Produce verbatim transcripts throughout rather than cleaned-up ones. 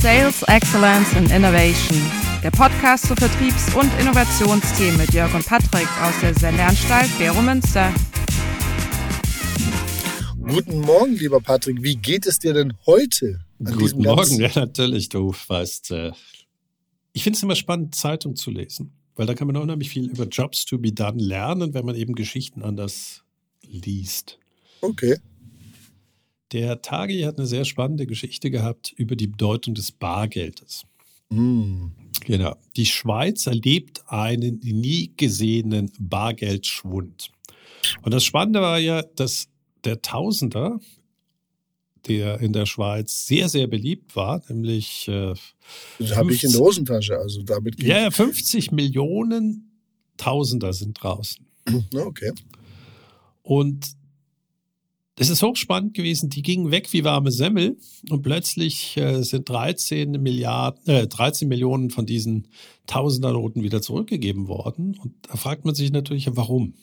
Sales Excellence and Innovation, der Podcast zu Vertriebs- und Innovationsthemen mit Jörg und Patrick aus der Sendeanstalt Vero Münster. Guten Morgen, lieber Patrick. Wie geht es dir denn heute? Guten Morgen, ja natürlich. Du weißt, äh, ich finde es immer spannend, Zeitung zu lesen, weil da kann man unheimlich viel über Jobs to be done lernen, wenn man eben Geschichten anders liest. Okay. Der Tagi hat eine sehr spannende Geschichte gehabt über die Bedeutung des Bargeldes. Mm. Genau. Die Schweiz erlebt einen nie gesehenen Bargeldschwund. Und das Spannende war ja, dass der Tausender, der in der Schweiz sehr, sehr beliebt war, nämlich äh, das habe ich in der Hosentasche, also damit geht ja, ja, fünfzig Millionen Tausender sind draußen. Okay. Und es ist hochspannend gewesen, die gingen weg wie warme Semmel und plötzlich äh, sind dreizehn Milliarden, äh, dreizehn Millionen von diesen Tausender-Noten wieder zurückgegeben worden. Und da fragt man sich natürlich, warum?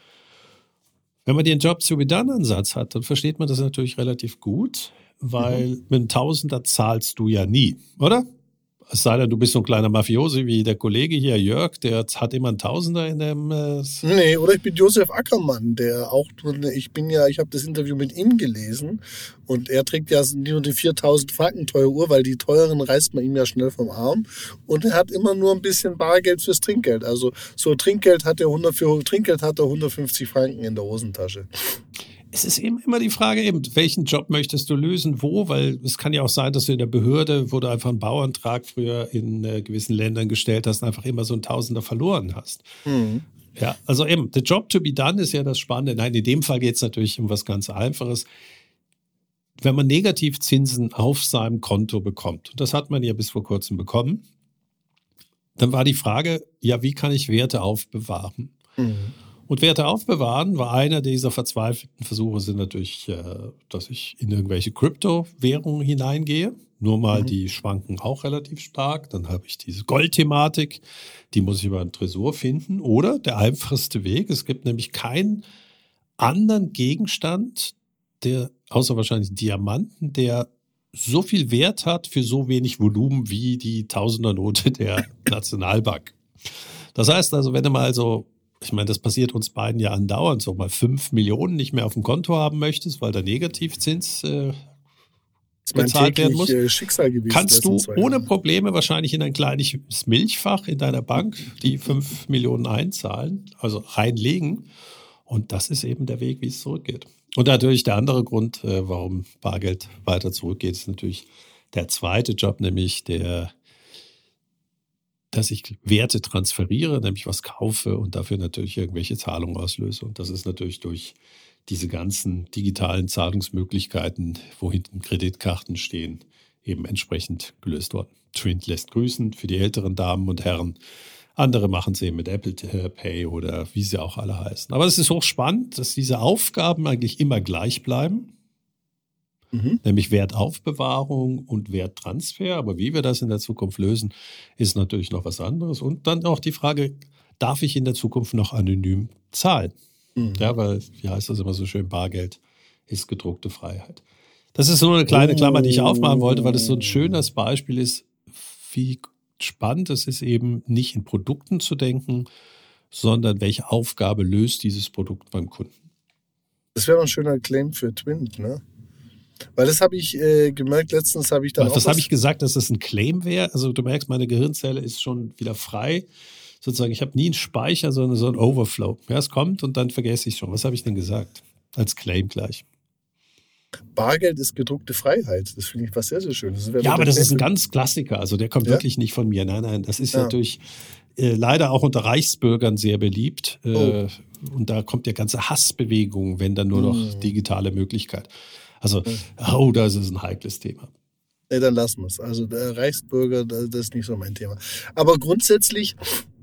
Wenn man den Job-to-be-done-Ansatz hat, dann versteht man das natürlich relativ gut, weil mhm. mit einem Tausender zahlst du ja nie, oder? Es sei denn, du bist so ein kleiner Mafiosi wie der Kollege hier, Jörg, der hat immer einen Tausender in dem... Äh nee, oder ich bin Josef Ackermann, der auch, ich bin ja, ich habe das Interview mit ihm gelesen und er trägt ja nur die viertausend Franken teure Uhr, weil die teuren reißt man ihm ja schnell vom Arm und er hat immer nur ein bisschen Bargeld fürs Trinkgeld. Also so Trinkgeld hat er hundert, für Trinkgeld hat er hundertfünfzig Franken in der Hosentasche. Es ist eben immer die Frage, eben, welchen Job möchtest du lösen, wo? Weil es kann ja auch sein, dass du in der Behörde, wo du einfach einen Bauantrag früher in äh, gewissen Ländern gestellt hast, einfach immer so einen Tausender verloren hast. Mhm. Ja, also eben, the job to be done ist ja das Spannende. Nein, in dem Fall geht es natürlich um was ganz Einfaches. Wenn man Negativzinsen auf seinem Konto bekommt, und das hat man ja bis vor kurzem bekommen, dann war die Frage, ja, wie kann ich Werte aufbewahren? Mhm. Und Werte aufbewahren war einer dieser verzweifelten Versuche, sind natürlich, äh, dass ich in irgendwelche Kryptowährungen hineingehe. Nur mal, mhm. die schwanken auch relativ stark. Dann habe ich diese Goldthematik, die muss ich über einen Tresor finden. Oder der einfachste Weg, es gibt nämlich keinen anderen Gegenstand, der, außer wahrscheinlich Diamanten, der so viel Wert hat für so wenig Volumen wie die Tausendernote der Nationalbank. Das heißt also, wenn du mal so, ich meine, das passiert uns beiden ja andauernd, so mal fünf Millionen nicht mehr auf dem Konto haben möchtest, weil der Negativzins äh, bezahlt werden muss, äh, Schicksal gewesen, kannst du ohne Probleme wahrscheinlich in ein kleines Milchfach in deiner Bank die fünf Millionen einzahlen, also reinlegen. Und das ist eben der Weg, wie es zurückgeht. Und natürlich der andere Grund, äh, warum Bargeld weiter zurückgeht, ist natürlich der zweite Job, nämlich der dass ich Werte transferiere, nämlich was kaufe und dafür natürlich irgendwelche Zahlungen auslöse. Und das ist natürlich durch diese ganzen digitalen Zahlungsmöglichkeiten, wo hinten Kreditkarten stehen, eben entsprechend gelöst worden. Trint lässt grüßen für die älteren Damen und Herren. Andere machen es eben mit Apple Pay oder wie sie auch alle heißen. Aber es ist hochspannend, dass diese Aufgaben eigentlich immer gleich bleiben. Mhm. Nämlich Wertaufbewahrung und Werttransfer. Aber wie wir das in der Zukunft lösen, ist natürlich noch was anderes. Und dann auch die Frage, darf ich in der Zukunft noch anonym zahlen? Mhm. Ja, weil, wie heißt das immer so schön, Bargeld ist gedruckte Freiheit. Das ist so eine kleine Klammer, die ich aufmachen wollte, weil es so ein schönes Beispiel ist, wie spannend es ist, eben nicht in Produkten zu denken, sondern welche Aufgabe löst dieses Produkt beim Kunden. Das wäre ein schöner Claim für Twint, ne? Weil das habe ich äh, gemerkt, letztens habe ich dann was, auch... Was habe ich gesagt, dass das ein Claim wäre? Also du merkst, meine Gehirnzelle ist schon wieder frei. Sozusagen, ich habe nie einen Speicher, sondern so einen Overflow. Ja, es kommt und dann vergesse ich schon. Was habe ich denn gesagt? Als Claim gleich. Bargeld ist gedruckte Freiheit. Das finde ich was sehr, sehr Schönes. Ja, aber das ist ein ganz Klassiker. Also der kommt ja? wirklich nicht von mir. Nein, nein, das ist ja. natürlich äh, leider auch unter Reichsbürgern sehr beliebt. Äh, oh. Und da kommt ja ganze Hassbewegung, wenn dann nur noch mm. digitale Möglichkeit. Also, oh, das ist ein heikles Thema. Nee, dann lassen wir es. Also der Reichsbürger, das ist nicht so mein Thema. Aber grundsätzlich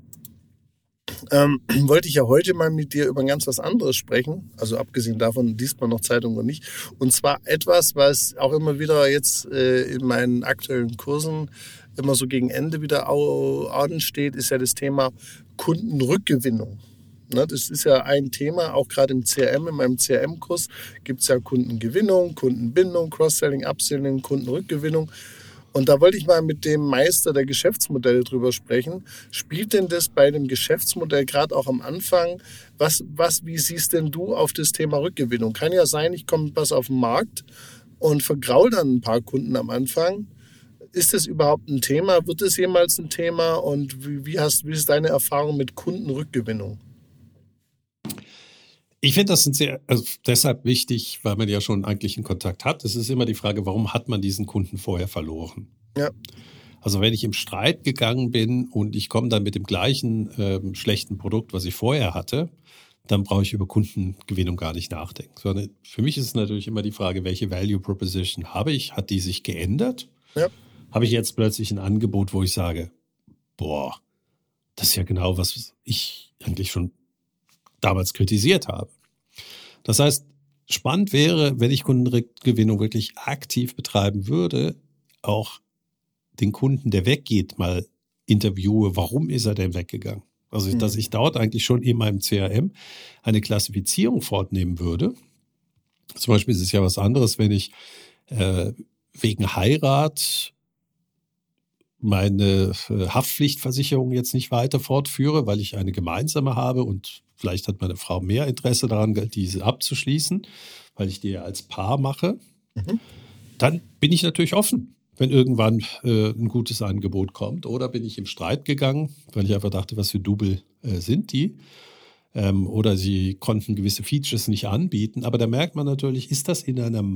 ähm, wollte ich ja heute mal mit dir über ganz was anderes sprechen. Also abgesehen davon, liest man noch Zeitung oder nicht. Und zwar etwas, was auch immer wieder jetzt äh, in meinen aktuellen Kursen immer so gegen Ende wieder ansteht, ist ja das Thema Kundenrückgewinnung. Ne, das ist ja ein Thema, auch gerade im C R M, in meinem C R M-Kurs gibt es ja Kundengewinnung, Kundenbindung, Cross-Selling, Upselling, Kundenrückgewinnung. Und da wollte ich mal mit dem Meister der Geschäftsmodelle drüber sprechen. Spielt denn das bei dem Geschäftsmodell gerade auch am Anfang? Was, was, wie siehst denn du auf das Thema Rückgewinnung? Kann ja sein, ich komme mit was auf den Markt und vergraul dann ein paar Kunden am Anfang. Ist das überhaupt ein Thema? Wird es jemals ein Thema? Und wie, wie, hast, wie ist deine Erfahrung mit Kundenrückgewinnung? Ich finde das sind sehr, also deshalb wichtig, weil man ja schon eigentlich einen Kontakt hat. Es ist immer die Frage, warum hat man diesen Kunden vorher verloren? Ja. Also wenn ich im Streit gegangen bin und ich komme dann mit dem gleichen ähm, schlechten Produkt, was ich vorher hatte, dann brauche ich über Kundengewinnung gar nicht nachdenken. Sondern für mich ist es natürlich immer die Frage, welche Value Proposition habe ich? Hat die sich geändert? Ja. Habe ich jetzt plötzlich ein Angebot, wo ich sage, boah, das ist ja genau, was ich eigentlich schon damals kritisiert habe. Das heißt, spannend wäre, wenn ich Kundengewinnung wirklich aktiv betreiben würde, auch den Kunden, der weggeht, mal interviewe, warum ist er denn weggegangen? Also, mhm. dass ich dort eigentlich schon in meinem C R M eine Klassifizierung fortnehmen würde. Zum Beispiel ist es ja was anderes, wenn ich äh, wegen Heirat meine äh, Haftpflichtversicherung jetzt nicht weiter fortführe, weil ich eine gemeinsame habe und vielleicht hat meine Frau mehr Interesse daran, diese abzuschließen, weil ich die ja als Paar mache. Mhm. Dann bin ich natürlich offen, wenn irgendwann äh, ein gutes Angebot kommt. Oder bin ich im Streit gegangen, weil ich einfach dachte, was für Double äh, sind die? Ähm, oder sie konnten gewisse Features nicht anbieten. Aber da merkt man natürlich, ist das in einer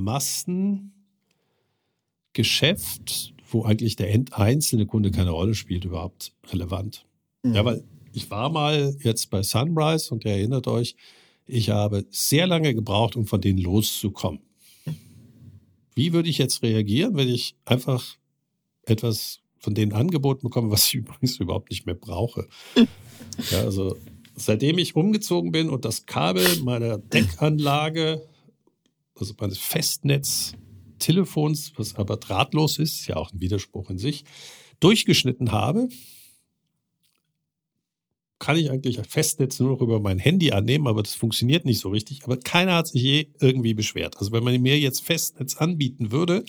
Massengeschäft, wo eigentlich der einzelne Kunde keine Rolle spielt, überhaupt relevant? Mhm. Ja, weil ich war mal jetzt bei Sunrise und ihr erinnert euch, ich habe sehr lange gebraucht, um von denen loszukommen. Wie würde ich jetzt reagieren, wenn ich einfach etwas von denen angeboten bekomme, was ich übrigens überhaupt nicht mehr brauche? Ja, also seitdem ich umgezogen bin und das Kabel meiner Deckanlage, also meines Festnetztelefons, was aber drahtlos ist, ist ja auch ein Widerspruch in sich, durchgeschnitten habe, kann ich eigentlich Festnetz nur noch über mein Handy annehmen, aber das funktioniert nicht so richtig. Aber keiner hat sich je irgendwie beschwert. Also wenn man mir jetzt Festnetz anbieten würde,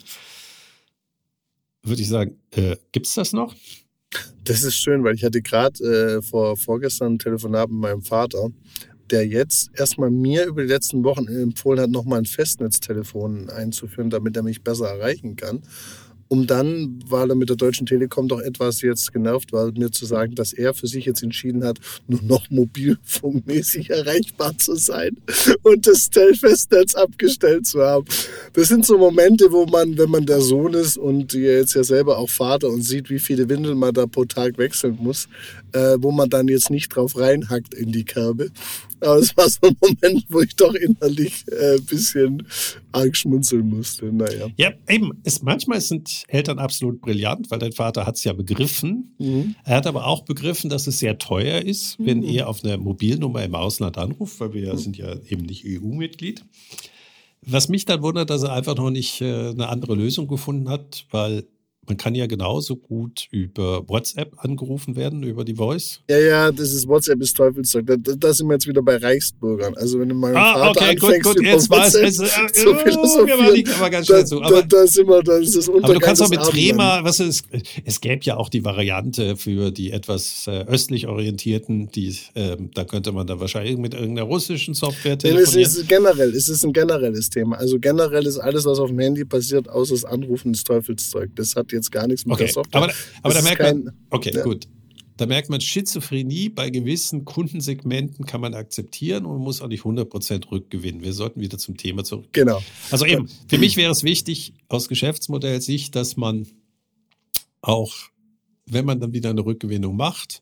würde ich sagen, äh, gibt es das noch? Das ist schön, weil ich hatte gerade äh, vor, vorgestern ein Telefonat mit meinem Vater, der jetzt erstmal mir über die letzten Wochen empfohlen hat, nochmal ein Festnetztelefon einzuführen, damit er mich besser erreichen kann. Um dann, weil er mit der Deutschen Telekom doch etwas jetzt genervt war, mir zu sagen, dass er für sich jetzt entschieden hat, nur noch mobilfunkmäßig erreichbar zu sein und das Festnetz abgestellt zu haben. Das sind so Momente, wo man, wenn man der Sohn ist und jetzt ja selber auch Vater und sieht, wie viele Windeln man da pro Tag wechseln muss, äh, wo man dann jetzt nicht drauf reinhackt in die Kerbe. Aber es war so ein Moment, wo ich doch innerlich ein äh, bisschen arg schmunzeln musste. Naja. Ja, eben. Es, manchmal sind Eltern absolut brillant, weil dein Vater hat es ja begriffen. Mhm. Er hat aber auch begriffen, dass es sehr teuer ist, wenn mhm. er auf eine Mobilnummer im Ausland anruft, weil wir mhm. sind ja eben nicht E U-Mitglied. Was mich dann wundert, dass er einfach noch nicht äh, eine andere Lösung gefunden hat, weil man kann ja genauso gut über WhatsApp angerufen werden, über die Voice. Ja, ja, das ist WhatsApp ist Teufelszeug. Da, da sind wir jetzt wieder bei Reichsbürgern. Also wenn du mal ah, Vater okay, anfängst, gut, gut, jetzt weiß ich. Also, äh, zu philosophieren, wir aber ganz schnell da, zu. Aber, da, da sind wir, da ist das Untergang. Aber du kannst auch mit Abendlandes. Trema, was ist, es gäbe ja auch die Variante für die etwas äh, östlich orientierten, die, äh, da könnte man dann wahrscheinlich mit irgendeiner russischen Software telefonieren. Es ist generell, es ist ein generelles Thema. Also generell ist alles, was auf dem Handy passiert, außer das Anrufen, des Teufelszeug. Das hat jetzt gar nichts mit okay. der Software. Aber, aber da merkt kein, man, okay, ja. gut. Da merkt man, Schizophrenie bei gewissen Kundensegmenten kann man akzeptieren und man muss auch nicht hundert Prozent rückgewinnen. Wir sollten wieder zum Thema zurück. Genau. Also eben, für mich wäre es wichtig, aus Geschäftsmodellsicht, dass man auch, wenn man dann wieder eine Rückgewinnung macht,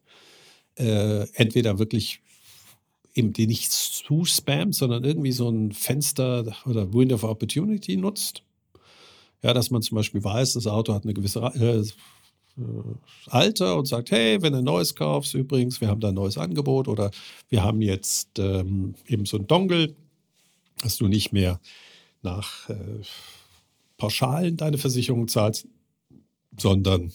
äh, entweder wirklich eben die nicht zu spammt, sondern irgendwie so ein Fenster oder Window of Opportunity nutzt. Ja, dass man zum Beispiel weiß, das Auto hat eine gewisse äh, Alter und sagt, hey, wenn du ein neues kaufst, übrigens, wir haben da ein neues Angebot oder wir haben jetzt ähm, eben so ein Dongle, dass du nicht mehr nach äh, Pauschalen deine Versicherung zahlst, sondern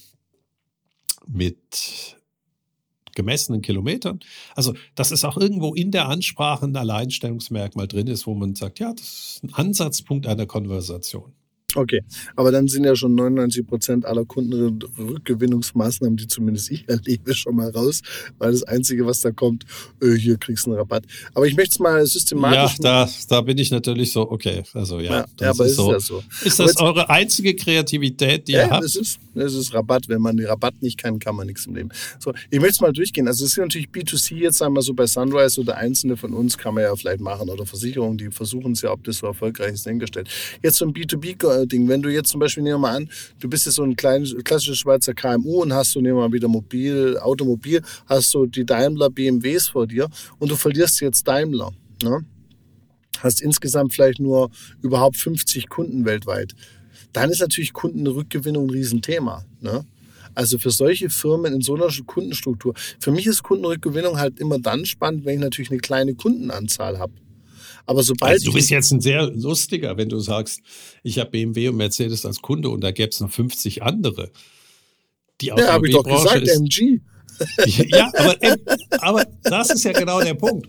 mit gemessenen Kilometern. Also, dass es auch irgendwo in der Ansprache ein Alleinstellungsmerkmal drin ist, wo man sagt, ja, das ist ein Ansatzpunkt einer Konversation. Okay, aber dann sind ja schon neunundneunzig Prozent aller Kundenrückgewinnungsmaßnahmen, die zumindest ich erlebe, schon mal raus, weil das Einzige, was da kommt, äh, hier kriegst du einen Rabatt. Aber ich möchte es mal systematisch... Ja, da, da bin ich natürlich so, okay, also ja. Ja, ja aber ist, so, ist ja so. Ist das jetzt eure einzige Kreativität, die ja, ihr habt? Das ist, das ist Rabatt. Wenn man den Rabatt nicht kann, kann man nichts im Leben. So, ich möchte es mal durchgehen. Also es ist natürlich B zwei C jetzt, sagen wir so bei Sunrise oder einzelne von uns kann man ja vielleicht machen oder Versicherungen, die versuchen es ja, ob das so erfolgreich ist, dahingestellt. Jetzt so ein B zwei B-Ding, wenn du jetzt zum Beispiel, nehmen wir mal an, du bist jetzt so ein kleines, klassisches Schweizer K M U und hast du, nehmen wir mal wieder Mobil, Automobil, hast du die Daimler B M Ws vor dir und du verlierst jetzt Daimler, ne? Hast insgesamt vielleicht nur überhaupt fünfzig Kunden weltweit. Dann ist natürlich Kundenrückgewinnung ein Riesenthema, ne? Also für solche Firmen in so einer Kundenstruktur. Für mich ist Kundenrückgewinnung halt immer dann spannend, wenn ich natürlich eine kleine Kundenanzahl habe. Aber sobald also du bist jetzt ein sehr lustiger, wenn du sagst, ich habe B M W und Mercedes als Kunde und da gäbe es noch fünfzig andere. Die ja, habe ich doch gesagt, ist, M G. Ja, aber, aber das ist ja genau der Punkt.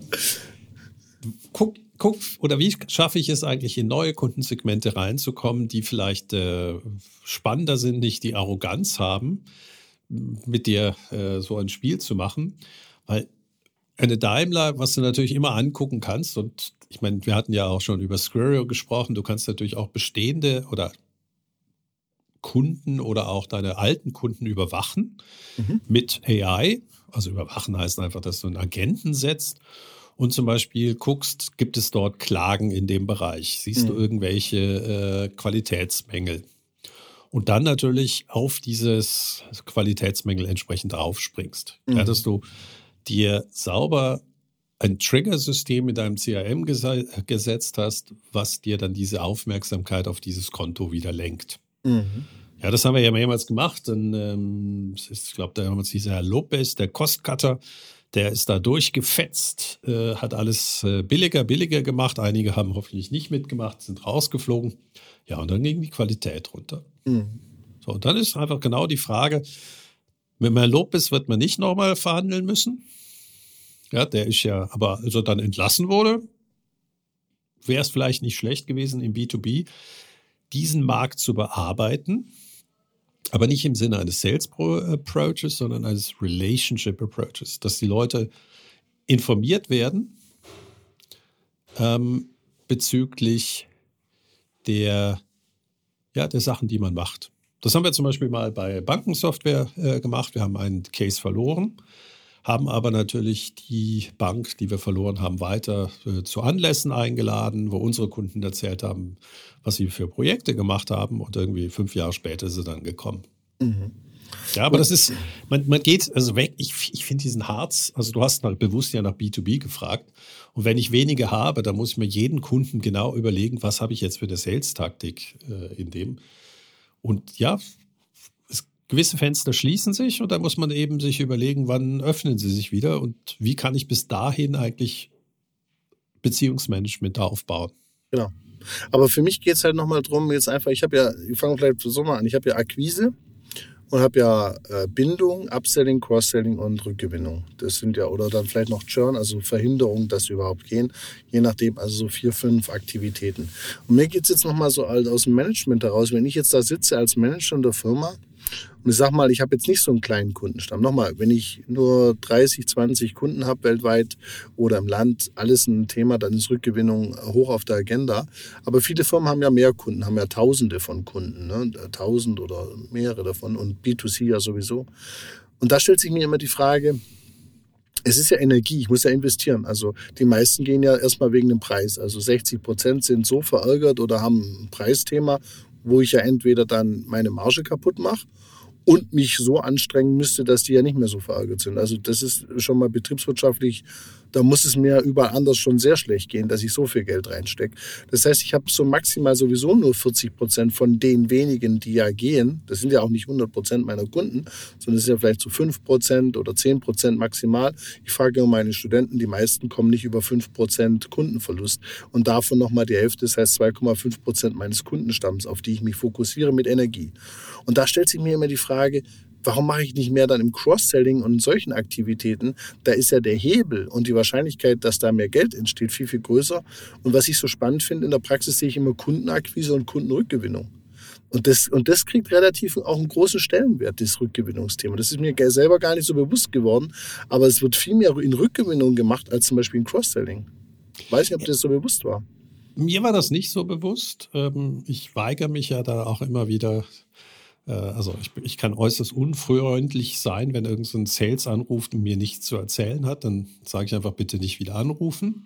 Guck, guck, oder wie schaffe ich es eigentlich, in neue Kundensegmente reinzukommen, die vielleicht äh, spannender sind, nicht die Arroganz haben, mit dir äh, so ein Spiel zu machen, weil eine Daimler, was du natürlich immer angucken kannst, und ich meine, wir hatten ja auch schon über Squirrel gesprochen, du kannst natürlich auch bestehende oder Kunden oder auch deine alten Kunden überwachen mhm. mit A I. Also überwachen heißt einfach, dass du einen Agenten setzt und zum Beispiel guckst, gibt es dort Klagen in dem Bereich? Siehst mhm. du irgendwelche äh, Qualitätsmängel? Und dann natürlich auf dieses Qualitätsmängel entsprechend aufspringst. Mhm. Ja, dass du dir sauber ein Trigger-System in deinem C R M gese- gesetzt hast, was dir dann diese Aufmerksamkeit auf dieses Konto wieder lenkt. Mhm. Ja, das haben wir ja mehrmals gemacht. Und, ähm, ich glaube, da haben wir uns dieser Herr Lopez, der Cost-Cutter, der ist da durchgefetzt, äh, hat alles äh, billiger, billiger gemacht. Einige haben hoffentlich nicht mitgemacht, sind rausgeflogen. Ja, und dann ging die Qualität runter. Mhm. So, und dann ist einfach genau die Frage, mit Herrn Lopez wird man nicht nochmal verhandeln müssen. Ja, der ist ja, aber als er dann entlassen wurde, wäre es vielleicht nicht schlecht gewesen, im B zwei B diesen Markt zu bearbeiten, aber nicht im Sinne eines Sales Approaches, sondern eines Relationship Approaches, dass die Leute informiert werden ähm, bezüglich der, ja, der Sachen, die man macht. Das haben wir zum Beispiel mal bei Bankensoftware äh, gemacht. Wir haben einen Case verloren, haben aber natürlich die Bank, die wir verloren haben, weiter äh, zu Anlässen eingeladen, wo unsere Kunden erzählt haben, was sie für Projekte gemacht haben, und irgendwie fünf Jahre später ist sie dann gekommen. Mhm. Ja, aber das ist, man, man geht also weg. Ich, ich finde diesen Harz, also du hast mal bewusst ja nach B zwei B gefragt, und wenn ich wenige habe, dann muss ich mir jeden Kunden genau überlegen, was habe ich jetzt für eine Sales-Taktik äh, in dem. Und ja, es, gewisse Fenster schließen sich und da muss man eben sich überlegen, wann öffnen sie sich wieder und wie kann ich bis dahin eigentlich Beziehungsmanagement aufbauen. Genau. Aber für mich geht es halt nochmal drum, jetzt einfach, ich habe ja, ich fange vielleicht so mal an, ich habe ja Akquise und habe ja äh, Bindung, Upselling, Cross-Selling und Rückgewinnung. Das sind ja, oder dann vielleicht noch Churn, also Verhinderung, dass sie überhaupt gehen. Je nachdem, also so vier, fünf Aktivitäten. Und mir geht es jetzt nochmal so aus dem Management heraus, wenn ich jetzt da sitze als Manager in der Firma und ich sag mal, ich habe jetzt nicht so einen kleinen Kundenstamm. Nochmal, wenn ich nur dreißig, zwanzig Kunden habe weltweit oder im Land, alles ein Thema, dann ist Rückgewinnung hoch auf der Agenda. Aber viele Firmen haben ja mehr Kunden, haben ja Tausende von Kunden, ne? Tausend oder mehrere davon und B zwei C ja sowieso. Und da stellt sich mir immer die Frage, es ist ja Energie, ich muss ja investieren. Also die meisten gehen ja erstmal wegen dem Preis. Also sechzig Prozent sind so verärgert oder haben ein Preisthema, wo ich ja entweder dann meine Marge kaputt mache und mich so anstrengen müsste, dass die ja nicht mehr so verärgert sind. Also das ist schon mal betriebswirtschaftlich, da muss es mir überall anders schon sehr schlecht gehen, dass ich so viel Geld reinstecke. Das heißt, ich habe so maximal sowieso nur vierzig Prozent von den wenigen, die ja gehen. Das sind ja auch nicht hundert Prozent meiner Kunden, sondern es sind ja vielleicht so fünf Prozent oder zehn Prozent maximal. Ich frage immer meine Studenten, die meisten kommen nicht über fünf Prozent Kundenverlust. Und davon nochmal die Hälfte, das heißt zwei Komma fünf Prozent meines Kundenstamms, auf die ich mich fokussiere mit Energie. Und da stellt sich mir immer die Frage, warum mache ich nicht mehr dann im Cross-Selling und in solchen Aktivitäten? Da ist ja der Hebel und die Wahrscheinlichkeit, dass da mehr Geld entsteht, viel, viel größer. Und was ich so spannend finde, in der Praxis sehe ich immer Kundenakquise und Kundenrückgewinnung. Und das, und das kriegt relativ auch einen großen Stellenwert, das Rückgewinnungsthema. Das ist mir selber gar nicht so bewusst geworden, aber es wird viel mehr in Rückgewinnung gemacht als zum Beispiel in Cross-Selling. Weiß nicht, ob das so bewusst war. Mir war das nicht so bewusst. Ich weigere mich ja da auch immer wieder. Also ich, ich kann äußerst unfreundlich sein, wenn irgendein Sales anruft und mir nichts zu erzählen hat. Dann sage ich einfach, bitte nicht wieder anrufen.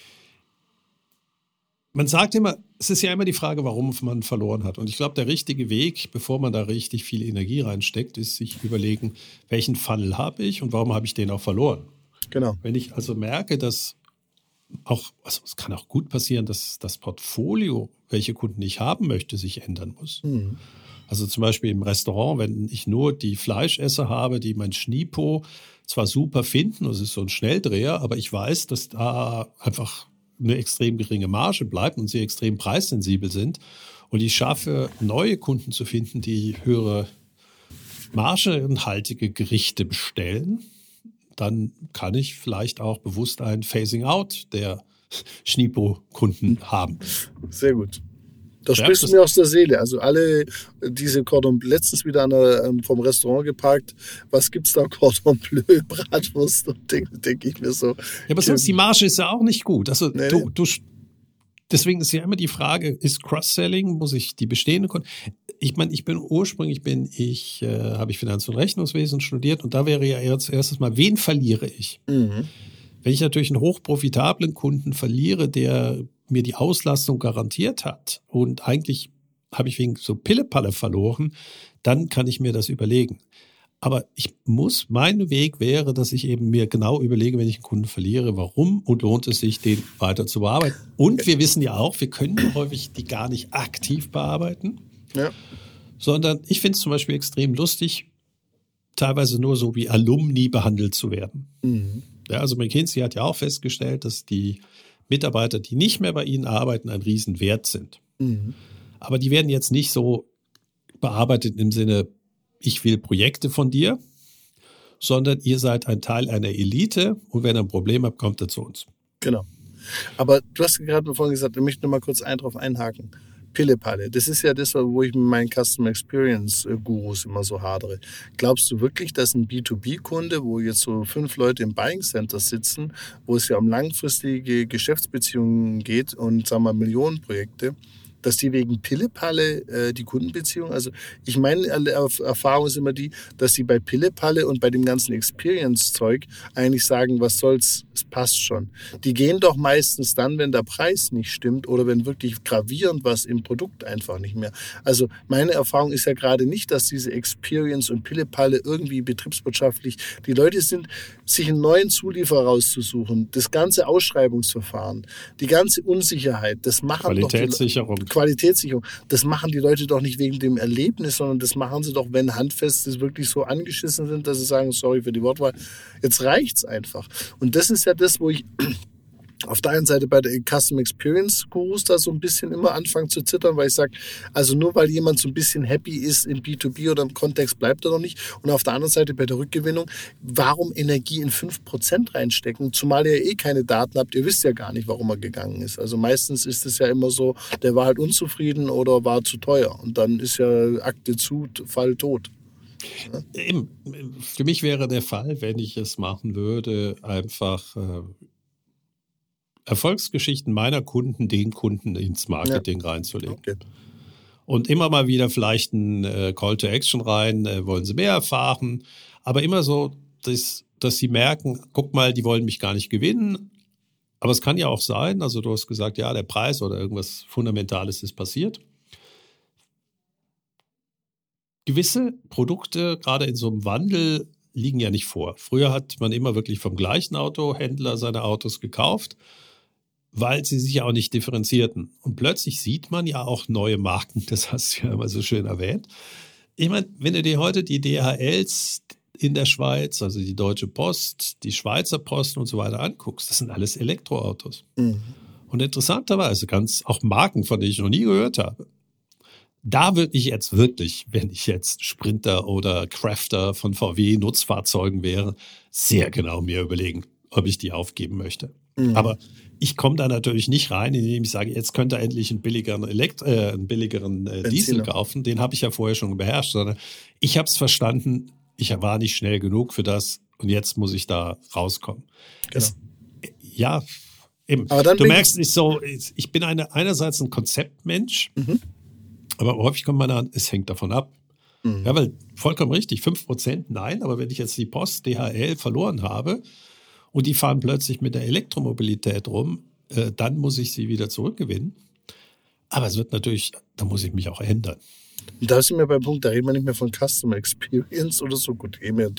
Man sagt immer, es ist ja immer die Frage, warum man verloren hat. Und ich glaube, der richtige Weg, bevor man da richtig viel Energie reinsteckt, ist sich überlegen, welchen Funnel habe ich und warum habe ich den auch verloren. Genau. Wenn ich also merke, dass auch, also es kann auch gut passieren, dass das Portfolio, welche Kunden ich haben möchte, sich ändern muss. Mhm. Also zum Beispiel im Restaurant, wenn ich nur die Fleischesser habe, die mein Schnipo zwar super finden, das ist so ein Schnelldreher, aber ich weiß, dass da einfach eine extrem geringe Marge bleibt und sie extrem preissensibel sind und ich schaffe, neue Kunden zu finden, die höhere margenhaltige Gerichte bestellen, dann kann ich vielleicht auch bewusst ein Phasing-out der Schnipo-Kunden haben. Sehr gut. Da sprichst du mir aus der Seele. Also alle diese Cordon Bleu, letztens wieder an der, vom Restaurant geparkt, was gibt's da? Cordon Bleu, Bratwurst und denke denk ich mir so. Ja, aber sonst die Marge ist ja auch nicht gut. Also nee, du, nee. du, deswegen ist ja immer die Frage, ist Cross-Selling, muss ich die bestehenden Kunden, ich meine, ich bin ursprünglich, bin ich, äh, habe ich Finanz- und Rechnungswesen studiert und da wäre ja erst, erstes mal, wen verliere ich? Mhm. Wenn ich natürlich einen hochprofitablen Kunden verliere, der mir die Auslastung garantiert hat und eigentlich habe ich wegen so Pillepalle verloren, dann kann ich mir das überlegen. Aber ich muss, mein Weg wäre, dass ich eben mir genau überlege, wenn ich einen Kunden verliere, warum und lohnt es sich, den weiter zu bearbeiten. Und wir wissen ja auch, wir können häufig die gar nicht aktiv bearbeiten, ja. sondern ich finde es zum Beispiel extrem lustig, teilweise nur so wie Alumni behandelt zu werden. Mhm. Ja, also McKinsey hat ja auch festgestellt, dass die Mitarbeiter, die nicht mehr bei ihnen arbeiten, ein Riesenwert sind. Mhm. Aber die werden jetzt nicht so bearbeitet im Sinne, ich will Projekte von dir, sondern ihr seid ein Teil einer Elite und wenn ihr ein Problem habt, kommt ihr zu uns. Genau. Aber du hast gerade vorhin gesagt, ich möchte noch mal kurz einen drauf einhaken. Pillepalle, das ist ja das, wo ich mit meinen Customer Experience Gurus immer so hadere. Glaubst du wirklich, dass ein B zwei B-Kunde, wo jetzt so fünf Leute im Buying Center sitzen, wo es ja um langfristige Geschäftsbeziehungen geht und, sagen wir, Millionenprojekte, dass die wegen Pillepalle äh, die Kundenbeziehung, also ich meine Erfahrung ist immer die, dass die bei Pillepalle und bei dem ganzen Experience-Zeug eigentlich sagen, was soll's, es passt schon. Die gehen doch meistens dann, wenn der Preis nicht stimmt oder wenn wirklich gravierend was im Produkt einfach nicht mehr. Also meine Erfahrung ist ja gerade nicht, dass diese Experience und Pillepalle irgendwie betriebswirtschaftlich, die Leute sind, sich einen neuen Zulieferer rauszusuchen, das ganze Ausschreibungsverfahren, die ganze Unsicherheit, das machen Qualitätssicherung. doch die Qualitätssicherung. Das machen die Leute doch nicht wegen dem Erlebnis, sondern das machen sie doch, wenn Handfeste wirklich so angeschissen sind, dass sie sagen, sorry für die Wortwahl, jetzt reicht's einfach. Und das ist ja das, wo ich auf der einen Seite bei der Custom Experience Gurus da so ein bisschen immer anfange zu zittern, weil ich sage, also nur weil jemand so ein bisschen happy ist im B zwei B oder im Kontext, bleibt er doch nicht. Und auf der anderen Seite bei der Rückgewinnung, warum Energie in fünf Prozent reinstecken, zumal ihr eh keine Daten habt, ihr wisst ja gar nicht, warum er gegangen ist. Also meistens ist es ja immer so, der war halt unzufrieden oder war zu teuer und dann ist ja Akte zu, Fall tot. Ja? Eben, für mich wäre der Fall, wenn ich es machen würde, einfach äh, Erfolgsgeschichten meiner Kunden, den Kunden ins Marketing ja. reinzulegen. Okay. Und immer mal wieder vielleicht ein äh, Call to Action rein, äh, wollen sie mehr erfahren, aber immer so, dass, dass sie merken, guck mal, die wollen mich gar nicht gewinnen, aber es kann ja auch sein, also du hast gesagt, ja, der Preis oder irgendwas Fundamentales ist passiert. Gewisse Produkte, gerade in so einem Wandel, liegen ja nicht vor. Früher hat man immer wirklich vom gleichen Autohändler seine Autos gekauft, weil sie sich ja auch nicht differenzierten. Und plötzlich sieht man ja auch neue Marken, das hast du ja immer so schön erwähnt. Ich meine, wenn du dir heute die D H Ls in der Schweiz, also die Deutsche Post, die Schweizer Post und so weiter anguckst, das sind alles Elektroautos. Mhm. Und interessanterweise ganz auch Marken, von denen ich noch nie gehört habe. Da würde ich jetzt wirklich, wenn ich jetzt Sprinter oder Crafter von V W Nutzfahrzeugen wäre, sehr genau mir überlegen, ob ich die aufgeben möchte. Mhm. Aber ich komme da natürlich nicht rein, indem ich sage, jetzt könnt ihr endlich einen billigeren, Elekt äh, einen billigeren äh, Diesel kaufen. Den habe ich ja vorher schon beherrscht, sondern ich habe es verstanden, ich war nicht schnell genug für das und jetzt muss ich da rauskommen. Genau. Es, ja, eben. Aber dann du merkst, ich, so, ich bin eine, einerseits ein Konzeptmensch, mhm. aber häufig kommt man an, es hängt davon ab. Mhm. Ja, weil vollkommen richtig, fünf Prozent nein, aber wenn ich jetzt die Post, D H L verloren habe, und die fahren plötzlich mit der Elektromobilität rum, äh, dann muss ich sie wieder zurückgewinnen. Aber es wird natürlich, da muss ich mich auch ändern. Und da sind wir beim Punkt, da reden wir nicht mehr von Customer Experience oder so. Gut,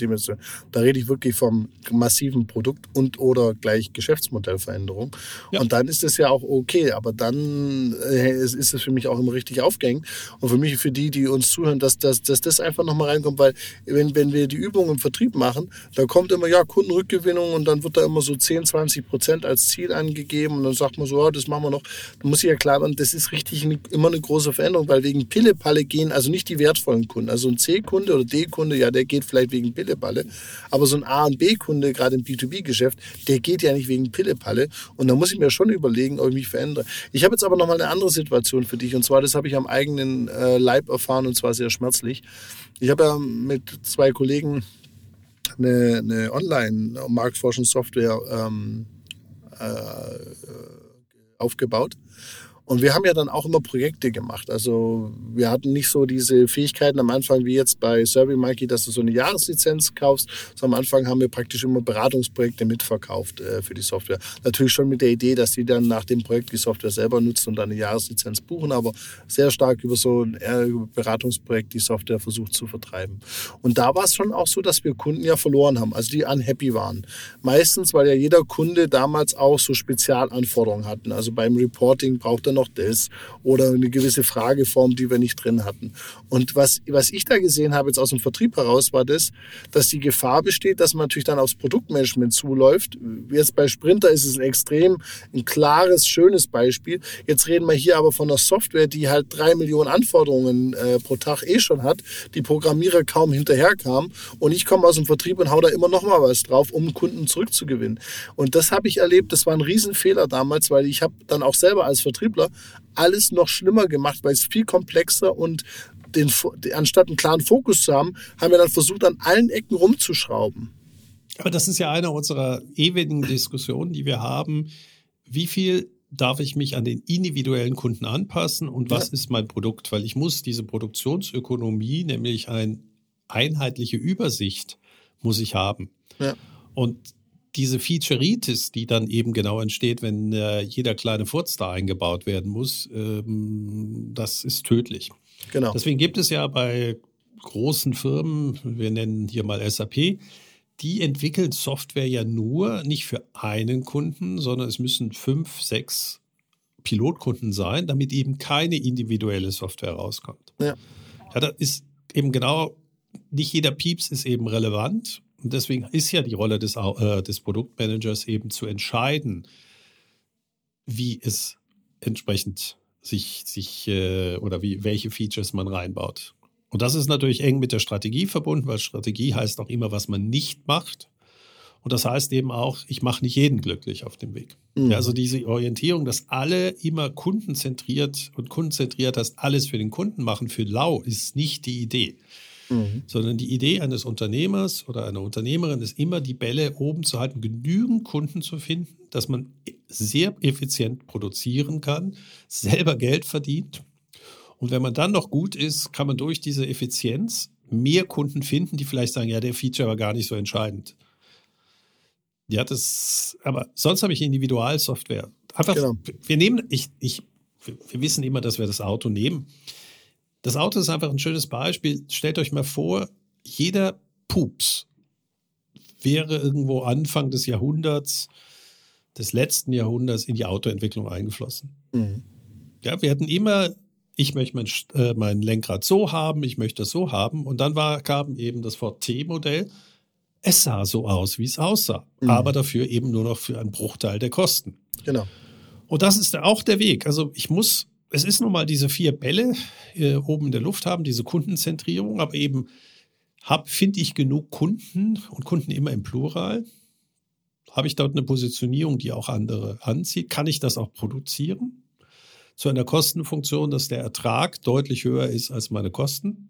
da rede ich wirklich vom massiven Produkt- und oder gleich Geschäftsmodellveränderung. Ja. Und dann ist es ja auch okay, aber dann äh, ist es für mich auch immer richtig aufgehängt. Und für mich, für die, die uns zuhören, dass, dass, dass das einfach nochmal reinkommt, weil wenn, wenn wir die Übung im Vertrieb machen, da kommt immer, ja, Kundenrückgewinnung und dann wird da immer so zehn, zwanzig Prozent als Ziel angegeben und dann sagt man so, ja, das machen wir noch. Da muss ich ja klar werden, das ist richtig eine, immer eine große Veränderung, weil wegen Pille-Palle gehen, also nicht die wertvollen Kunden. Also ein C-Kunde oder D-Kunde, ja, der geht vielleicht wegen Pille-Palle. Aber so ein A- und B-Kunde, gerade im B zwei B-Geschäft, der geht ja nicht wegen Pille-Palle. Und da muss ich mir schon überlegen, ob ich mich verändere. Ich habe jetzt aber nochmal eine andere Situation für dich. Und zwar, das habe ich am eigenen äh, Leib erfahren und zwar sehr schmerzlich. Ich habe ja mit zwei Kollegen eine, eine Online-Marktforschungssoftware ähm, äh, aufgebaut. Und wir haben ja dann auch immer Projekte gemacht. Also wir hatten nicht so diese Fähigkeiten am Anfang wie jetzt bei SurveyMonkey, dass du so eine Jahreslizenz kaufst. So am Anfang haben wir praktisch immer Beratungsprojekte mitverkauft äh, für die Software. Natürlich schon mit der Idee, dass die dann nach dem Projekt die Software selber nutzen und dann eine Jahreslizenz buchen, aber sehr stark über so ein äh, Beratungsprojekt die Software versucht zu vertreiben. Und da war es schon auch so, dass wir Kunden ja verloren haben, also die unhappy waren. Meistens, weil ja jeder Kunde damals auch so Spezialanforderungen hatten. Also beim Reporting braucht er noch das oder eine gewisse Frageform, die wir nicht drin hatten. Und was, was ich da gesehen habe jetzt aus dem Vertrieb heraus, war das, dass die Gefahr besteht, dass man natürlich dann aufs Produktmanagement zuläuft. Jetzt bei Sprinter ist es ein extrem ein klares, schönes Beispiel. Jetzt reden wir hier aber von einer Software, die halt drei Millionen Anforderungen äh, pro Tag eh schon hat, die Programmierer kaum hinterherkamen und ich komme aus dem Vertrieb und hau da immer noch mal was drauf, um Kunden zurückzugewinnen. Und das habe ich erlebt, das war ein Riesenfehler damals, weil ich habe dann auch selber als Vertriebler alles noch schlimmer gemacht, weil es viel komplexer und den, anstatt einen klaren Fokus zu haben, haben wir dann versucht, an allen Ecken rumzuschrauben. Aber das ist ja eine unserer ewigen Diskussionen, die wir haben. Wie viel darf ich mich an den individuellen Kunden anpassen und was ja. ist mein Produkt? Weil ich muss diese Produktionsökonomie, nämlich eine einheitliche Übersicht, muss ich haben. Ja. Und diese Featureitis, die dann eben genau entsteht, wenn äh, jeder kleine Furz da eingebaut werden muss, ähm, das ist tödlich. Genau. Deswegen gibt es ja bei großen Firmen, wir nennen hier mal S A P, die entwickeln Software ja nur nicht für einen Kunden, sondern es müssen fünf, sechs Pilotkunden sein, damit eben keine individuelle Software rauskommt. Ja. Ja, das ist eben genau, nicht jeder Pieps ist eben relevant. Und deswegen ist ja die Rolle des, äh, des Produktmanagers eben zu entscheiden, wie es entsprechend sich, sich äh, oder wie, welche Features man reinbaut. Und das ist natürlich eng mit der Strategie verbunden, weil Strategie heißt auch immer, was man nicht macht. Und das heißt eben auch, ich mache nicht jeden glücklich auf dem Weg. Mhm. Ja, also diese Orientierung, dass alle immer kundenzentriert und kundenzentriert heißt, alles für den Kunden machen, für lau, ist nicht die Idee. Mhm. Sondern die Idee eines Unternehmers oder einer Unternehmerin ist immer, die Bälle oben zu halten, genügend Kunden zu finden, dass man sehr effizient produzieren kann, selber Geld verdient. Und wenn man dann noch gut ist, kann man durch diese Effizienz mehr Kunden finden, die vielleicht sagen, ja, der Feature war gar nicht so entscheidend. Ja, das, aber sonst habe ich Individualsoftware. Einfach, genau. wir nehmen, ich, ich, wir wissen immer, dass wir das Auto nehmen. Das Auto ist einfach ein schönes Beispiel. Stellt euch mal vor, jeder Pups wäre irgendwo Anfang des Jahrhunderts, des letzten Jahrhunderts in die Autoentwicklung eingeflossen. Mhm. Ja, wir hatten immer, ich möchte mein, äh, mein Lenkrad so haben, ich möchte das so haben. Und dann war, kam eben das Ford T-Modell. Es sah so aus, wie es aussah, mhm. aber dafür eben nur noch für einen Bruchteil der Kosten. Genau. Und das ist auch der Weg. Also ich muss Es ist nun mal diese vier Bälle äh, oben in der Luft haben, diese Kundenzentrierung, aber eben finde ich genug Kunden und Kunden immer im Plural, Habe ich dort eine Positionierung, die auch andere anzieht? Kann ich das auch produzieren? Zu einer Kostenfunktion, dass der Ertrag deutlich höher ist als meine Kosten?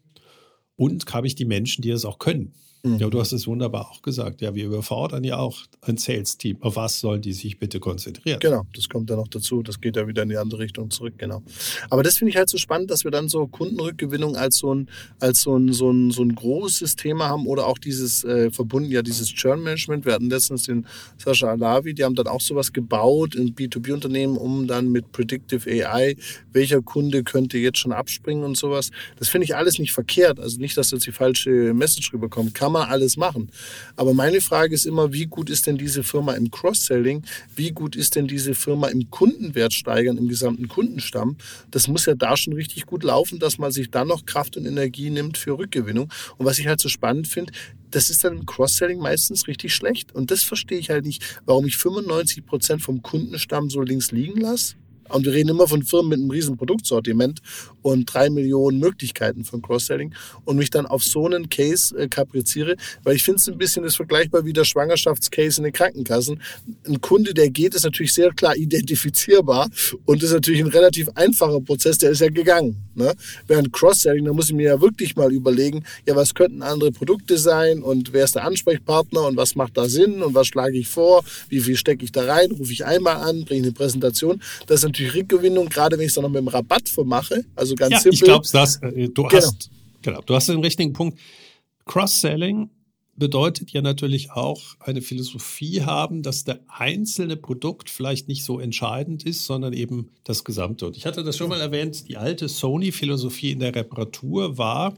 Und habe ich die Menschen, die das auch können? Mhm. Ja, du hast es wunderbar auch gesagt. Ja, wir überfordern ja auch ein Sales-Team. Auf was sollen die sich bitte konzentrieren? Genau, das kommt dann noch dazu. Das geht ja wieder in die andere Richtung zurück, genau. Aber das finde ich halt so spannend, dass wir dann so Kundenrückgewinnung als so ein, als so ein, so ein, so ein großes Thema haben oder auch dieses äh, verbunden, ja, dieses Churn-Management. Wir hatten letztens den Sascha Alavi, die haben dann auch sowas gebaut in B zwei B-Unternehmen, um dann mit Predictive A I, welcher Kunde könnte jetzt schon abspringen und sowas. Das finde ich alles nicht verkehrt. Also nicht, dass jetzt die falsche Message rüberkommt. Kann man alles machen. Aber meine Frage ist immer, wie gut ist denn diese Firma im Cross-Selling? Wie gut ist denn diese Firma im Kundenwert steigern, im gesamten Kundenstamm? Das muss ja da schon richtig gut laufen, dass man sich dann noch Kraft und Energie nimmt für Rückgewinnung. Und was ich halt so spannend finde, das ist dann im Cross-Selling meistens richtig schlecht. Und das verstehe ich halt nicht, warum ich fünfundneunzig Prozent vom Kundenstamm so links liegen lasse. Und wir reden immer von Firmen mit einem riesen Produktsortiment und drei Millionen Möglichkeiten von Cross-Selling und mich dann auf so einen Case äh, kapriziere, weil ich finde es ein bisschen ist vergleichbar wie der Schwangerschaftscase in den Krankenkassen. Ein Kunde, der geht, ist natürlich sehr klar identifizierbar und ist natürlich ein relativ einfacher Prozess, der ist ja gegangen. Ne? Während Cross-Selling, da muss ich mir ja wirklich mal überlegen, ja, was könnten andere Produkte sein und wer ist der Ansprechpartner und was macht da Sinn und was schlage ich vor, wie viel stecke ich da rein, rufe ich einmal an, bringe eine Präsentation. Das ist natürlich Rückgewinnung, gerade wenn ich es dann noch mit dem Rabatt vermache, also ganz ja, simpel. Ich glaube, das, du genau. hast, genau, du hast den richtigen Punkt. Cross-Selling bedeutet ja natürlich auch eine Philosophie haben, dass der einzelne Produkt vielleicht nicht so entscheidend ist, sondern eben das Gesamte. Und ich hatte das schon mal erwähnt, die alte Sony-Philosophie in der Reparatur war,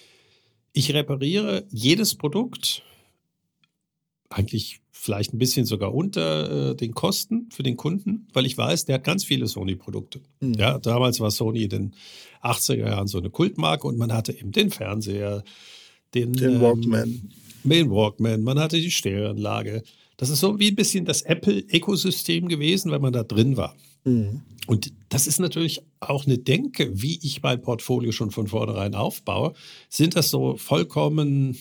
ich repariere jedes Produkt, eigentlich vielleicht ein bisschen sogar unter äh, den Kosten für den Kunden, weil ich weiß, der hat ganz viele Sony-Produkte. Mhm. Ja, damals war Sony in den achtziger Jahren so eine Kultmarke und man hatte eben den Fernseher, den, den Walkman. Ähm, den Walkman, man hatte die Stereoanlage. Das ist so wie ein bisschen das Apple-Ökosystem gewesen, wenn man da drin war. Mhm. Und das ist natürlich auch eine Denke, wie ich mein Portfolio schon von vornherein aufbaue. Sind das so vollkommen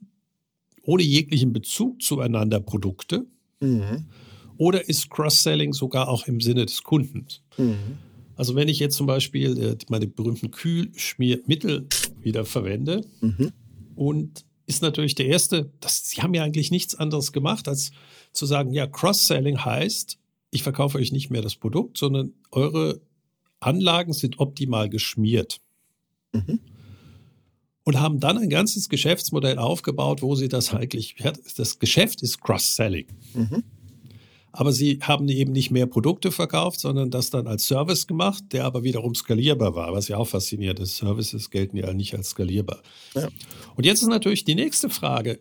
ohne jeglichen Bezug zueinander Produkte? Mhm. Oder ist Cross-Selling sogar auch im Sinne des Kundens? Mhm. Also wenn ich jetzt zum Beispiel äh, meine berühmten Kühlschmiermittel wieder verwende mhm. und ist natürlich der erste, das, Sie haben ja eigentlich nichts anderes gemacht, als zu sagen, ja, Cross-Selling heißt, ich verkaufe euch nicht mehr das Produkt, sondern eure Anlagen sind optimal geschmiert. Mhm. Und haben dann ein ganzes Geschäftsmodell aufgebaut, wo sie das eigentlich, das Geschäft ist Cross-Selling. Mhm. Aber sie haben eben nicht mehr Produkte verkauft, sondern das dann als Service gemacht, der aber wiederum skalierbar war, was ja auch faszinierend ist. Services gelten ja nicht als skalierbar. Ja. Und jetzt ist natürlich die nächste Frage,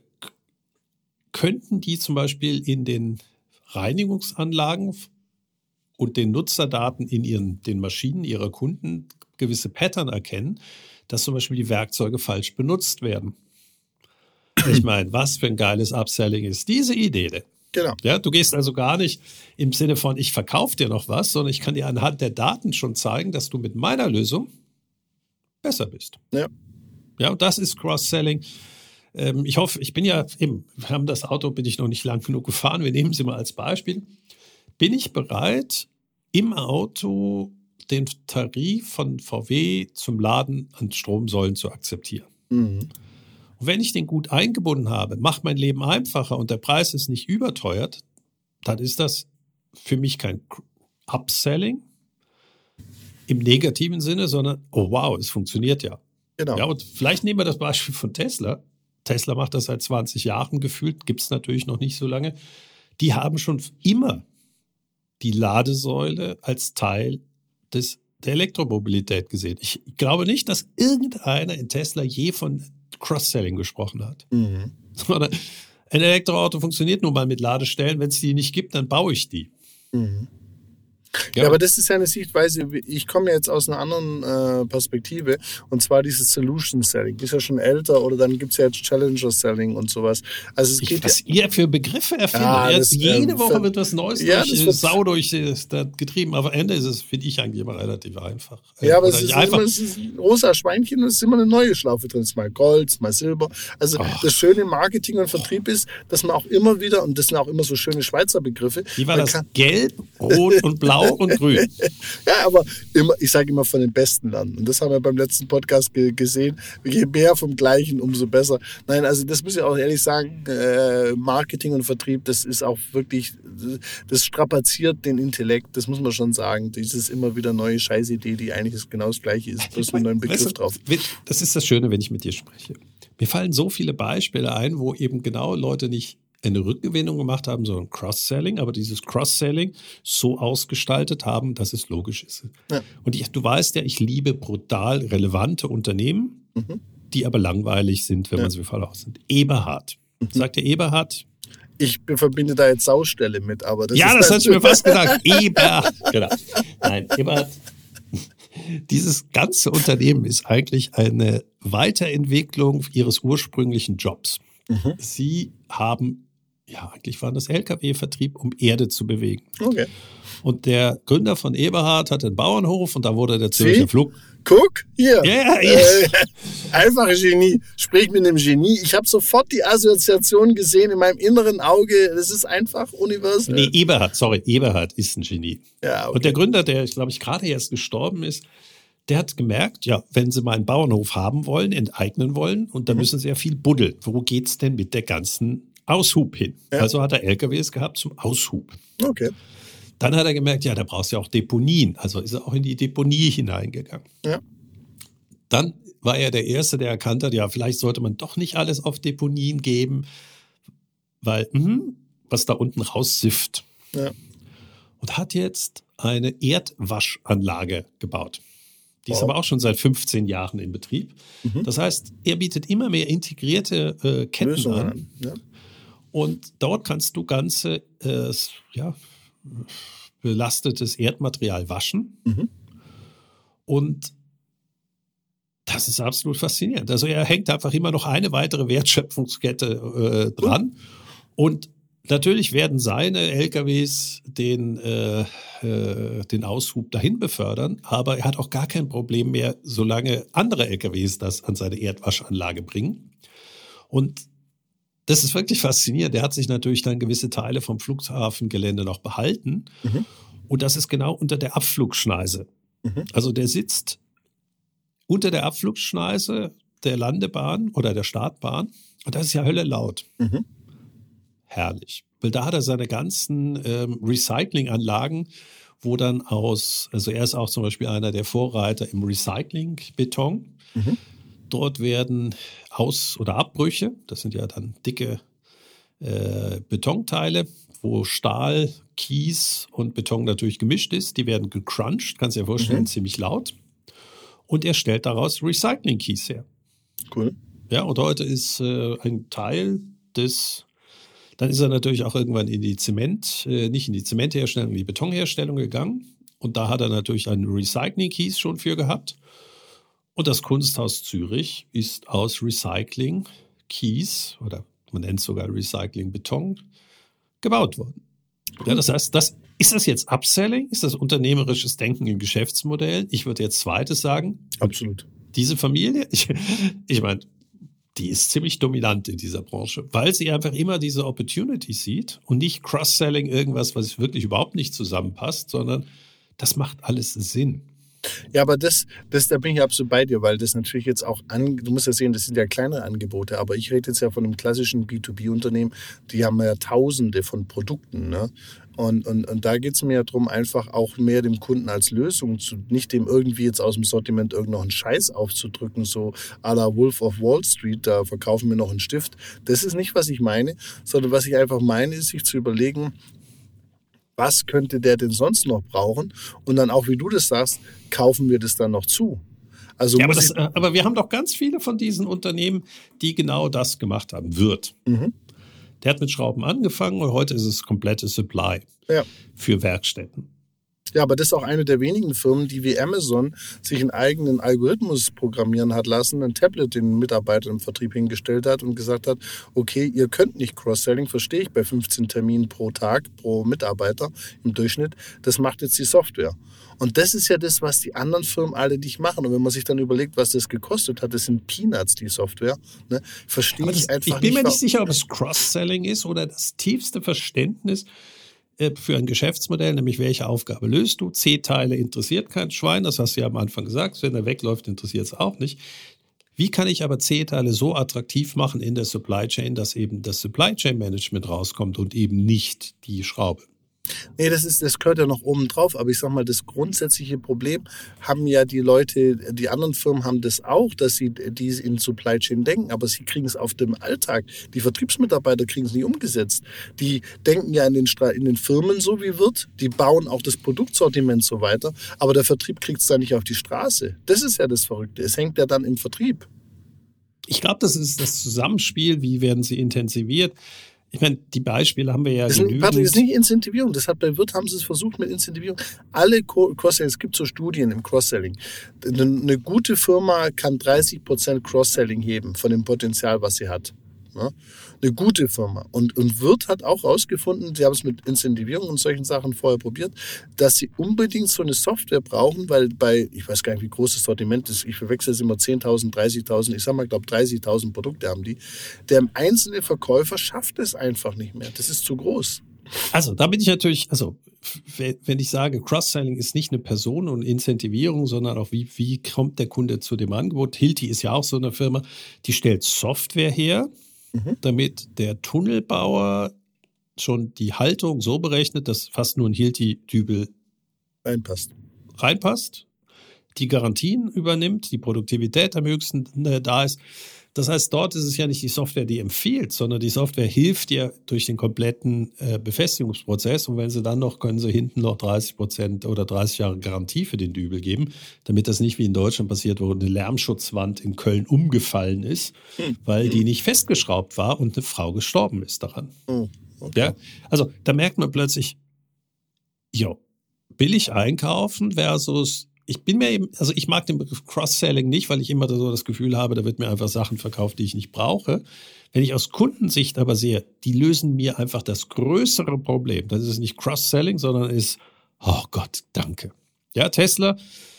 könnten die zum Beispiel in den Reinigungsanlagen und den Nutzerdaten in ihren, den Maschinen ihrer Kunden gewisse Pattern erkennen, dass zum Beispiel die Werkzeuge falsch benutzt werden? Ich meine, was für ein geiles Upselling ist diese Idee denn? Genau. Ja, du gehst also gar nicht im Sinne von, ich verkaufe dir noch was, sondern ich kann dir anhand der Daten schon zeigen, dass du mit meiner Lösung besser bist. Ja. Ja, und das ist Cross-Selling. Ähm, ich hoffe, ich bin ja eben, wir haben das Auto, bin ich noch nicht lang genug gefahren, wir nehmen sie mal als Beispiel. Bin ich bereit, im Auto den Tarif von V W zum Laden an Stromsäulen zu akzeptieren? Mhm. Und wenn ich den gut eingebunden habe, macht mein Leben einfacher und der Preis ist nicht überteuert, dann ist das für mich kein Upselling im negativen Sinne, sondern, oh wow, es funktioniert ja. Genau. Ja, und vielleicht nehmen wir das Beispiel von Tesla. Tesla macht das seit zwanzig Jahren gefühlt, gibt es natürlich noch nicht so lange. Die haben schon immer die Ladesäule als Teil des, der Elektromobilität gesehen. Ich glaube nicht, dass irgendeiner in Tesla je von Cross-Selling gesprochen hat. Mhm. Sondern ein Elektroauto funktioniert nun mal mit Ladestellen. Wenn es die nicht gibt, dann baue ich die. Mhm. Ja, aber das ist ja eine Sichtweise, ich komme jetzt aus einer anderen äh, Perspektive, und zwar dieses Solution Selling. Ist ja schon älter, oder dann gibt's ja jetzt Challenger Selling und sowas. Also es ich, geht was ja, ihr für Begriffe erfindet. Ja, das, jede ähm, Woche ver- wird was Neues ja, durch das äh, wird- Sau durch äh, da getrieben. Aber am Ende ist es, finde ich, eigentlich immer relativ einfach. Äh, ja, aber oder es ist, nicht einfach. immer, es ist ein rosa Schweinchen und es ist immer eine neue Schlaufe drin. Es ist mal Gold, es ist mal Silber. Also Ach. das Schöne im Marketing und Vertrieb ist, dass man auch immer wieder, und das sind auch immer so schöne Schweizer Begriffe. Wie war man das? kann- Gelb, Rot und Blau und Grün. Ja, aber immer, ich sage immer von den Besten lernen. Und das haben wir beim letzten Podcast ge- gesehen. Je mehr vom Gleichen, umso besser. Nein, also das muss ich auch ehrlich sagen, äh, Marketing und Vertrieb, das ist auch wirklich, das strapaziert den Intellekt, das muss man schon sagen. Dieses immer wieder neue Scheißidee, die eigentlich genau das Gleiche ist, bloß mit einem neuen Begriff Weißt du, drauf. Das ist das Schöne, wenn ich mit dir spreche. Mir fallen so viele Beispiele ein, wo eben genau Leute nicht eine Rückgewinnung gemacht haben, sondern Cross-Selling, aber dieses Cross-Selling so ausgestaltet haben, dass es logisch ist. Ja. Und ich, du weißt ja, ich liebe brutal relevante Unternehmen, Mhm. die aber langweilig sind, wenn Ja. man sie voraus sind. Eberhard. Mhm. Sagt der Eberhard? Ich be- verbinde da jetzt Saustelle mit, aber das Ja, ist das hatte ich mir fast gedacht. Eberhard. Genau. Nein, Eberhard. Dieses ganze Unternehmen ist eigentlich eine Weiterentwicklung ihres ursprünglichen Jobs. Mhm. Sie haben, ja, eigentlich war das L K W-Vertrieb, um Erde zu bewegen. Okay. Und der Gründer von Eberhard hatte einen Bauernhof und da wurde der Zürcher Sie? Flug. Guck, hier. Ja, ja. Äh, einfache Genie. Sprich mit einem Genie. Ich habe sofort die Assoziation gesehen in meinem inneren Auge. Das ist einfach universell. Nee, Eberhard, sorry, Eberhard ist ein Genie. Ja, okay. Und der Gründer, der, ich glaube ich, gerade erst gestorben ist, der hat gemerkt, ja, wenn sie mal einen Bauernhof haben wollen, enteignen wollen, und dann Mhm. müssen sie ja viel buddeln. Wo geht's denn mit der ganzen Aushub hin? Ja. Also hat er L K Ws gehabt zum Aushub. Okay. Dann hat er gemerkt, ja, da brauchst du ja auch Deponien. Also ist er auch in die Deponie hineingegangen. Ja. Dann war er der Erste, der erkannt hat, ja, vielleicht sollte man doch nicht alles auf Deponien geben, weil, mh, was da unten raussifft. Ja. Und hat jetzt eine Erdwaschanlage gebaut. Die ist Wow. aber auch schon seit fünfzehn Jahren in Betrieb. Mhm. Das heißt, er bietet immer mehr integrierte äh, Ketten Lösungen an. an. Ja. Und dort kannst du ganze, äh, ja, belastetes Erdmaterial waschen. Mhm. Und das ist absolut faszinierend. Also er hängt einfach immer noch eine weitere Wertschöpfungskette äh, dran. Und natürlich werden seine L K Ws den, äh, äh, den Aushub dahin befördern, aber er hat auch gar kein Problem mehr, solange andere L K Ws das an seine Erdwaschanlage bringen. Und das ist wirklich faszinierend. Er hat sich natürlich dann gewisse Teile vom Flughafengelände noch behalten. Mhm. Und das ist genau unter der Abflugschneise. Mhm. Also der sitzt unter der Abflugschneise der Landebahn oder der Startbahn. Und das ist ja Hölle laut. Mhm. Herrlich. Weil da hat er seine ganzen ähm, Recyclinganlagen, wo dann aus, also er ist auch zum Beispiel einer der Vorreiter im Recycling-Beton. Mhm. Dort werden Aus- oder Abbrüche, das sind ja dann dicke äh, Betonteile, wo Stahl, Kies und Beton natürlich gemischt ist. Die werden gecrunched, kannst du dir vorstellen, Mhm. ziemlich laut. Und er stellt daraus Recycling-Kies her. Cool. Ja, und heute ist äh, ein Teil des, dann ist er natürlich auch irgendwann in die Zement, äh, nicht in die Zementherstellung, in die Betonherstellung gegangen. Und da hat er natürlich einen Recycling-Kies schon für gehabt. Und das Kunsthaus Zürich ist aus Recycling-Kies oder man nennt es sogar Recycling-Beton gebaut worden. Ja, das heißt, das, ist das jetzt Upselling? Ist das unternehmerisches Denken in Geschäftsmodellen? Ich würde jetzt zweites sagen. Absolut. Diese Familie, ich, ich meine, die ist ziemlich dominant in dieser Branche, weil sie einfach immer diese Opportunity sieht und nicht Cross-Selling irgendwas, was wirklich überhaupt nicht zusammenpasst, sondern das macht alles Sinn. Ja, aber das, das, da bin ich absolut bei dir, weil das natürlich jetzt auch an, du musst ja sehen, das sind ja kleinere Angebote, aber ich rede jetzt ja von einem klassischen B zwei B-Unternehmen, die haben ja tausende von Produkten, ne? Und, und, und da geht es mir ja darum, einfach auch mehr dem Kunden als Lösung zu, nicht dem irgendwie jetzt aus dem Sortiment irgend noch einen Scheiß aufzudrücken, so à la Wolf of Wall Street, da verkaufen wir noch einen Stift. Das ist nicht, was ich meine, sondern was ich einfach meine, ist, sich zu überlegen, was könnte der denn sonst noch brauchen? Und dann auch, wie du das sagst, kaufen wir das dann noch zu. Also Ja, aber, muss das, äh, aber wir haben doch ganz viele von diesen Unternehmen, die genau das gemacht haben. Wirth. Mhm. Der hat mit Schrauben angefangen und heute ist es komplette Supply Ja. für Werkstätten. Ja, aber das ist auch eine der wenigen Firmen, die wie Amazon sich einen eigenen Algorithmus programmieren hat lassen, ein Tablet den Mitarbeitern im Vertrieb hingestellt hat und gesagt hat, okay, ihr könnt nicht Cross-Selling, verstehe ich bei fünfzehn Terminen pro Tag, pro Mitarbeiter im Durchschnitt, das macht jetzt die Software. Und das ist ja das, was die anderen Firmen alle nicht machen. Und wenn man sich dann überlegt, was das gekostet hat, das sind Peanuts, die Software, ne, verstehe das, ich einfach nicht. Ich bin mir nicht sicher, ob es Cross-Selling ist oder das tiefste Verständnis für ein Geschäftsmodell, nämlich welche Aufgabe löst du? C-Teile interessiert kein Schwein, das hast du ja am Anfang gesagt. Wenn er wegläuft, interessiert es auch nicht. Wie kann ich aber C-Teile so attraktiv machen in der Supply Chain, dass eben das Supply Chain Management rauskommt und eben nicht die Schraube? Nee, das ist, das gehört ja noch oben drauf. Aber ich sag mal, das grundsätzliche Problem haben ja die Leute, die anderen Firmen haben das auch, dass sie die in Supply Chain denken, aber sie kriegen es auf dem Alltag. Die Vertriebsmitarbeiter kriegen es nicht umgesetzt. Die denken ja in den, Stra- in den Firmen so wie wird, die bauen auch das Produktsortiment so weiter, aber der Vertrieb kriegt es da nicht auf die Straße. Das ist ja das Verrückte. Es hängt ja dann im Vertrieb. Ich glaube, das ist das Zusammenspiel, wie werden sie intensiviert. Ich meine, die Beispiele haben wir ja das genügend. Patrick, das ist nicht Incentivierung. Das hat bei Wirt haben sie es versucht mit Incentivierung. Alle Cross-Selling, es gibt so Studien im Cross-Selling. Eine gute Firma kann dreißig Prozent Cross-Selling heben von dem Potenzial, was sie hat. Ja? Eine gute Firma. Und, und Wirt hat auch herausgefunden, sie haben es mit Incentivierung und solchen Sachen vorher probiert, dass sie unbedingt so eine Software brauchen, weil bei, ich weiß gar nicht, wie groß das Sortiment ist, ich verwechsel es immer zehntausend, dreißigtausend, ich sag mal, ich glaube dreißigtausend Produkte haben die. Der einzelne Verkäufer schafft es einfach nicht mehr. Das ist zu groß. Also, da bin ich natürlich, also, wenn ich sage, Cross-Selling ist nicht eine Person und Incentivierung, sondern auch, wie, wie kommt der Kunde zu dem Angebot? Hilti ist ja auch so eine Firma, die stellt Software her, mhm. damit der Tunnelbauer schon die Haltung so berechnet, dass fast nur ein Hilti-Dübel reinpasst. reinpasst, die Garantien übernimmt, die Produktivität am höchsten äh, da ist. Das heißt, dort ist es ja nicht die Software, die empfiehlt, sondern die Software hilft dir durch den kompletten äh, Befestigungsprozess. Und wenn sie dann noch, können sie hinten noch dreißig Prozent oder dreißig Jahre Garantie für den Dübel geben, damit das nicht wie in Deutschland passiert, wo eine Lärmschutzwand in Köln umgefallen ist, hm. weil hm. die nicht festgeschraubt war und eine Frau gestorben ist daran. Hm. Okay. Ja? Also da merkt man plötzlich, jo, billig einkaufen versus Ich bin mir eben, also ich mag den Begriff Cross-Selling nicht, weil ich immer so das Gefühl habe, da wird mir einfach Sachen verkauft, die ich nicht brauche. Wenn ich aus Kundensicht aber sehe, die lösen mir einfach das größere Problem. Das ist nicht Cross-Selling, sondern ist, oh Gott, danke. Ja, Tesla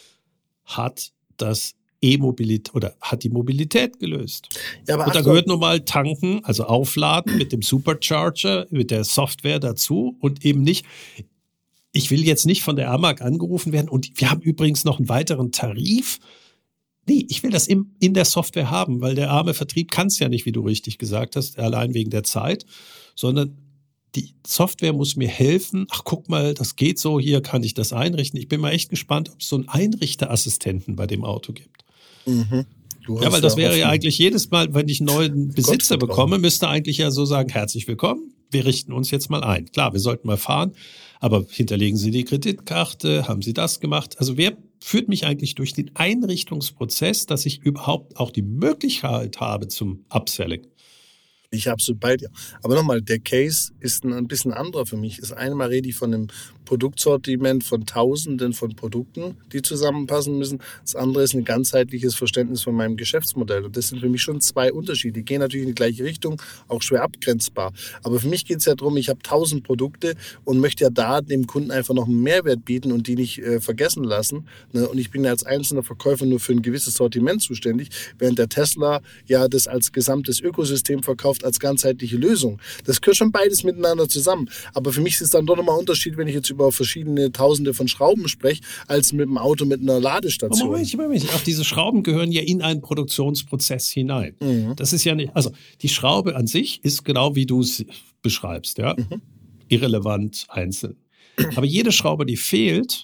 hat das E-Mobilität oder hat die Mobilität gelöst. Ja, aber und da gehört nun mal Tanken, also Aufladen mit dem Supercharger, mit der Software dazu und eben nicht. Ich will jetzt nicht von der A M A G angerufen werden und wir haben übrigens noch einen weiteren Tarif. Nee, ich will das in, in der Software haben, weil der arme Vertrieb kann es ja nicht, wie du richtig gesagt hast, allein wegen der Zeit, sondern die Software muss mir helfen. Ach, guck mal, das geht so, hier kann ich das einrichten. Ich bin mal echt gespannt, ob es so einen Einrichterassistenten bei dem Auto gibt. Mhm. Ja, weil das wäre ja eigentlich jedes Mal, wenn ich einen neuen Besitzer bekomme, müsste eigentlich ja so sagen, herzlich willkommen, wir richten uns jetzt mal ein. Klar, wir sollten mal fahren, aber hinterlegen Sie die Kreditkarte, haben Sie das gemacht? Also wer führt mich eigentlich durch den Einrichtungsprozess, dass ich überhaupt auch die Möglichkeit habe zum Upselling? Ich habe absolut bei dir. Aber nochmal, der Case ist ein bisschen anderer für mich. Das eine Mal rede ich von einem Produktsortiment von Tausenden von Produkten, die zusammenpassen müssen. Das andere ist ein ganzheitliches Verständnis von meinem Geschäftsmodell. Und das sind für mich schon zwei Unterschiede. Die gehen natürlich in die gleiche Richtung, auch schwer abgrenzbar. Aber für mich geht es ja darum, ich habe tausend Produkte und möchte ja da dem Kunden einfach noch einen Mehrwert bieten und die nicht äh, vergessen lassen. Ne? Und ich bin ja als einzelner Verkäufer nur für ein gewisses Sortiment zuständig, während der Tesla ja das als gesamtes Ökosystem verkauft, als ganzheitliche Lösung. Das gehört schon beides miteinander zusammen. Aber für mich ist es dann doch nochmal ein Unterschied, wenn ich jetzt über verschiedene Tausende von Schrauben spreche, als mit dem Auto mit einer Ladestation. Moment, Moment. Auch diese Schrauben gehören ja in einen Produktionsprozess hinein. Mhm. Das ist ja nicht, also die Schraube an sich ist genau wie du es beschreibst, ja. Mhm. Irrelevant, einzeln. Aber jede Schraube, die fehlt,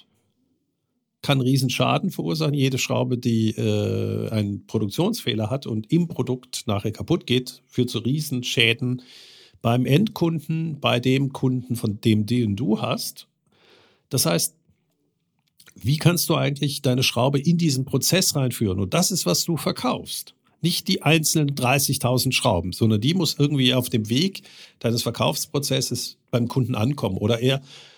kann riesen Schaden verursachen. Jede Schraube, die äh, einen Produktionsfehler hat und im Produkt nachher kaputt geht, führt zu riesen Schäden beim Endkunden, bei dem Kunden, von dem den du hast. Das heißt, wie kannst du eigentlich deine Schraube in diesen Prozess reinführen? Und das ist, was du verkaufst. Nicht die einzelnen dreißigtausend Schrauben, sondern die muss irgendwie auf dem Weg deines Verkaufsprozesses beim Kunden ankommen. Oder er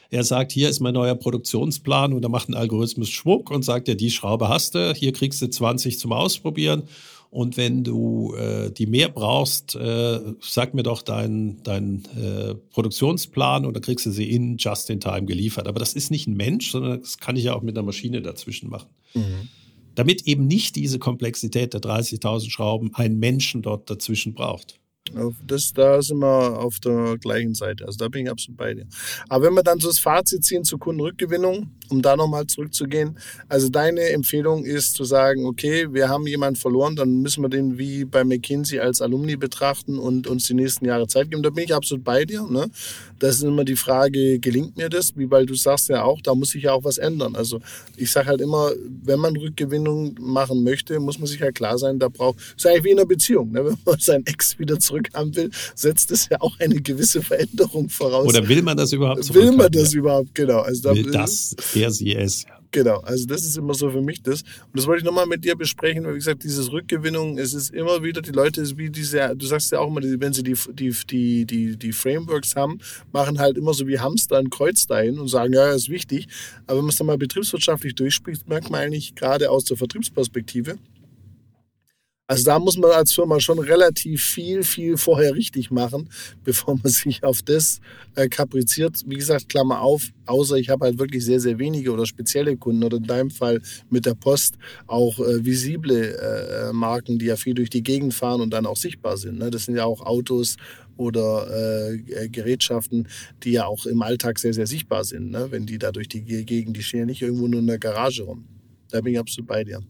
Er sagt, hier ist mein neuer Produktionsplan und er macht einen Algorithmus Schwuck und sagt dir, die Schraube hast du, hier kriegst du zwanzig zum Ausprobieren. Und wenn du äh, die mehr brauchst, äh, sag mir doch deinen dein, äh, Produktionsplan und dann kriegst du sie in just in time geliefert. Aber das ist nicht ein Mensch, sondern das kann ich ja auch mit einer Maschine dazwischen machen. Mhm. Damit eben nicht diese Komplexität der dreißigtausend Schrauben einen Menschen dort dazwischen braucht. Das, da sind wir auf der gleichen Seite. Also da bin ich absolut bei dir. Aber wenn wir dann so das Fazit ziehen zur Kundenrückgewinnung, um da nochmal zurückzugehen. Also deine Empfehlung ist zu sagen, okay, wir haben jemanden verloren, dann müssen wir den wie bei McKinsey als Alumni betrachten und uns die nächsten Jahre Zeit geben. Da bin ich absolut bei dir. Ne? Das ist immer die Frage, gelingt mir das? Wie, weil du sagst ja auch, da muss sich ja auch was ändern. Also ich sage halt immer, wenn man Rückgewinnung machen möchte, muss man sich ja klar sein, da braucht, das ist eigentlich wie in einer Beziehung. Ne? Wenn man seinen Ex wieder zurück haben will, setzt es ja auch eine gewisse Veränderung voraus. Oder will man das überhaupt zurück Will man das ja. überhaupt, genau. Also da will das, er, sie, es. Ja. Genau, also das ist immer so für mich das. Und das wollte ich nochmal mit dir besprechen, weil wie gesagt, dieses Rückgewinnung, es ist immer wieder, die Leute, wie diese, du sagst ja auch immer, wenn sie die, die, die, die, die Frameworks haben, machen halt immer so wie Hamster ein Kreuz dahin und sagen, ja, das ist wichtig. Aber wenn man es dann mal betriebswirtschaftlich durchspricht, merkt man eigentlich gerade aus der Vertriebsperspektive, also da muss man als Firma schon relativ viel, viel vorher richtig machen, bevor man sich auf das äh, kapriziert. Wie gesagt, Klammer auf, außer ich habe halt wirklich sehr, sehr wenige oder spezielle Kunden oder in deinem Fall mit der Post auch äh, visible äh, Marken, die ja viel durch die Gegend fahren und dann auch sichtbar sind. Ne? Das sind ja auch Autos oder äh, Gerätschaften, die ja auch im Alltag sehr, sehr sichtbar sind. Ne? Wenn die da durch die Gegend, die stehen ja nicht irgendwo nur in der Garage rum. Da bin ich absolut bei dir.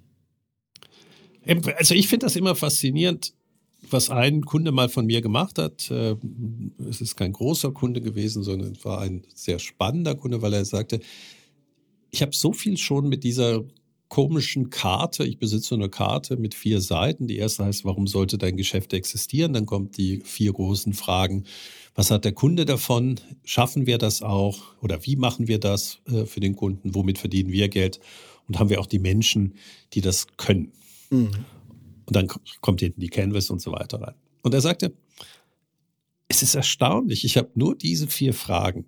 Also ich finde das immer faszinierend, was ein Kunde mal von mir gemacht hat. Es ist kein großer Kunde gewesen, sondern es war ein sehr spannender Kunde, weil er sagte, ich habe so viel schon mit dieser komischen Karte, ich besitze so eine Karte mit vier Seiten. Die erste heißt, warum sollte dein Geschäft existieren? Dann kommt die vier großen Fragen. Was hat der Kunde davon? Schaffen wir das auch? Oder wie machen wir das für den Kunden? Womit verdienen wir Geld? Und haben wir auch die Menschen, die das können? Und dann kommt hinten die Canvas und so weiter rein. Und er sagte, es ist erstaunlich, ich habe nur diese vier Fragen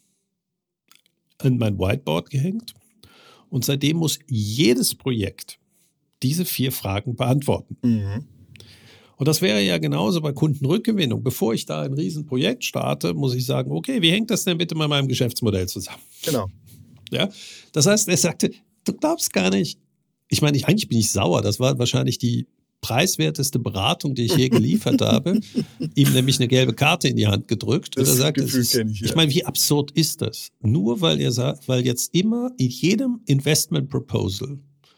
an mein Whiteboard gehängt und seitdem muss jedes Projekt diese vier Fragen beantworten. Mhm. Und das wäre ja genauso bei Kundenrückgewinnung. Bevor ich da ein Riesenprojekt starte, muss ich sagen, okay, wie hängt das denn bitte mit meinem Geschäftsmodell zusammen? Genau. Ja, das heißt, er sagte, du glaubst gar nicht, ich meine, ich, eigentlich bin ich sauer. Das war wahrscheinlich die preiswerteste Beratung, die ich je geliefert habe. Ihm nämlich eine gelbe Karte in die Hand gedrückt. Das und er sagt, Gefühl ist, kenn ich, ja. ich meine, wie absurd ist das? Nur weil er sagt, weil jetzt immer in jedem Investment Proposal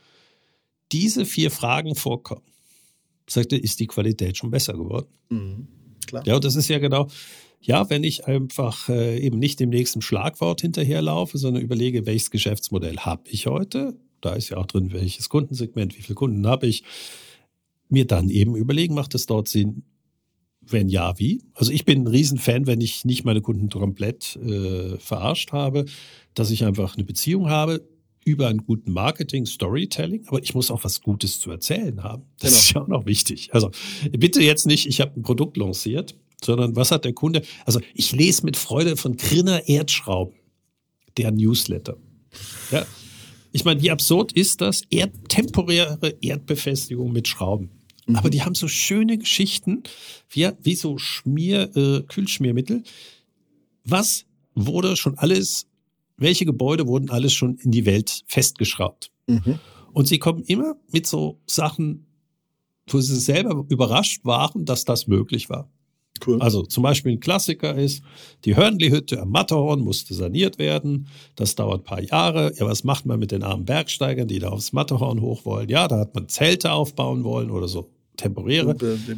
diese vier Fragen vorkommen, sagt er, ist die Qualität schon besser geworden. Mhm, klar. Ja, und das ist ja genau, ja, wenn ich einfach äh, eben nicht dem nächsten Schlagwort hinterherlaufe, sondern überlege, welches Geschäftsmodell habe ich heute? Da ist ja auch drin, welches Kundensegment, wie viele Kunden habe ich. Mir dann eben überlegen, macht es dort Sinn? Wenn ja, wie? Also ich bin ein Riesenfan, wenn ich nicht meine Kunden komplett äh, verarscht habe, dass ich einfach eine Beziehung habe über einen guten Marketing, Storytelling, aber ich muss auch was Gutes zu erzählen haben. Das genau. ist ja auch noch wichtig. Also bitte jetzt nicht, ich habe ein Produkt lanciert, sondern was hat der Kunde? Also ich lese mit Freude von Grinner Erdschrauben, der Newsletter. Ja. Ich meine, wie absurd ist das? Erd, temporäre Erdbefestigung mit Schrauben. Mhm. Aber die haben so schöne Geschichten, wie, wie so Schmier, äh, Kühlschmiermittel. Was wurde schon alles, welche Gebäude wurden alles schon in die Welt festgeschraubt? Mhm. Und sie kommen immer mit so Sachen, wo sie selber überrascht waren, dass das möglich war. Cool. Also zum Beispiel ein Klassiker ist, die Hörnli-Hütte am Matterhorn musste saniert werden. Das dauert ein paar Jahre. Ja, was macht man mit den armen Bergsteigern, die da aufs Matterhorn hoch wollen? Ja, da hat man Zelte aufbauen wollen oder so temporäre.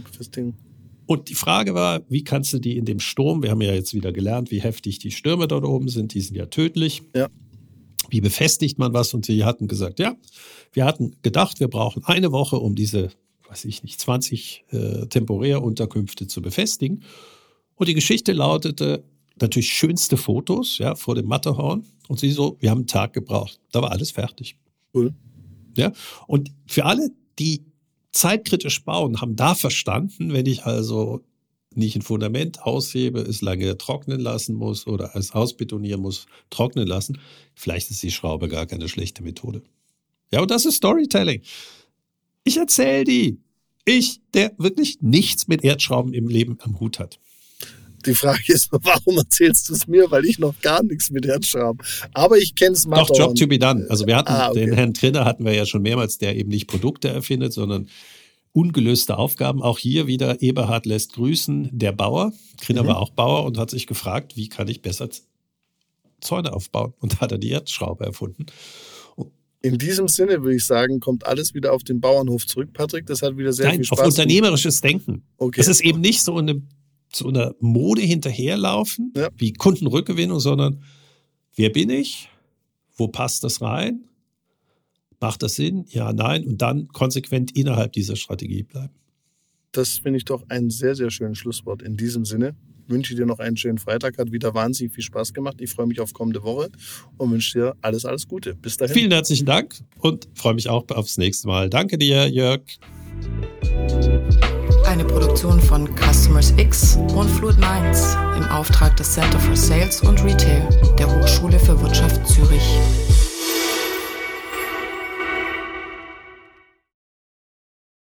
Und die Frage war, wie kannst du die in dem Sturm, wir haben ja jetzt wieder gelernt, wie heftig die Stürme dort oben sind, die sind ja tödlich. Ja. Wie befestigt man was? Und sie hatten gesagt, ja, wir hatten gedacht, wir brauchen eine Woche, um diese weiß ich nicht, zwanzig äh, temporäre Unterkünfte zu befestigen. Und die Geschichte lautete, natürlich schönste Fotos, ja, vor dem Matterhorn. Und sie so, wir haben einen Tag gebraucht. Da war alles fertig. Cool. Ja, und für alle, die zeitkritisch bauen, haben da verstanden, wenn ich also nicht ein Fundament aushebe, es lange trocknen lassen muss oder es ausbetonieren muss, trocknen lassen, vielleicht ist die Schraube gar keine schlechte Methode. Ja, und das ist Storytelling. Ich erzähle die. Ich, der wirklich nichts mit Erdschrauben im Leben am Hut hat. Die Frage ist, warum erzählst du es mir? Weil ich noch gar nichts mit Erdschrauben. Aber ich kenne es mal. Doch, Job to be done. Also wir hatten ah, okay. den Herrn Trinner hatten wir ja schon mehrmals, der eben nicht Produkte erfindet, sondern ungelöste Aufgaben. Auch hier wieder Eberhard lässt grüßen, der Bauer. Trinner mhm. war auch Bauer und hat sich gefragt, wie kann ich besser Zäune aufbauen? Und da hat er die Erdschraube erfunden. In diesem Sinne würde ich sagen, kommt alles wieder auf den Bauernhof zurück, Patrick. Das hat wieder sehr Nein, viel Spaß. Auf unternehmerisches Denken. Okay. Es ist eben nicht so eine, so eine Mode hinterherlaufen, ja. wie Kundenrückgewinnung, sondern wer bin ich? Wo passt das rein? Macht das Sinn? Ja, nein. Und dann konsequent innerhalb dieser Strategie bleiben. Das finde ich doch ein sehr, sehr schönes Schlusswort. In diesem Sinne wünsche ich dir noch einen schönen Freitag. Hat wieder wahnsinnig viel Spaß gemacht. Ich freue mich auf kommende Woche und wünsche dir alles, alles Gute. Bis dahin. Vielen herzlichen Dank und freue mich auch aufs nächste Mal. Danke dir, Jörg. Eine Produktion von Customers X und Fluid Minds im Auftrag des Center for Sales und Retail der Hochschule für Wirtschaft Zürich.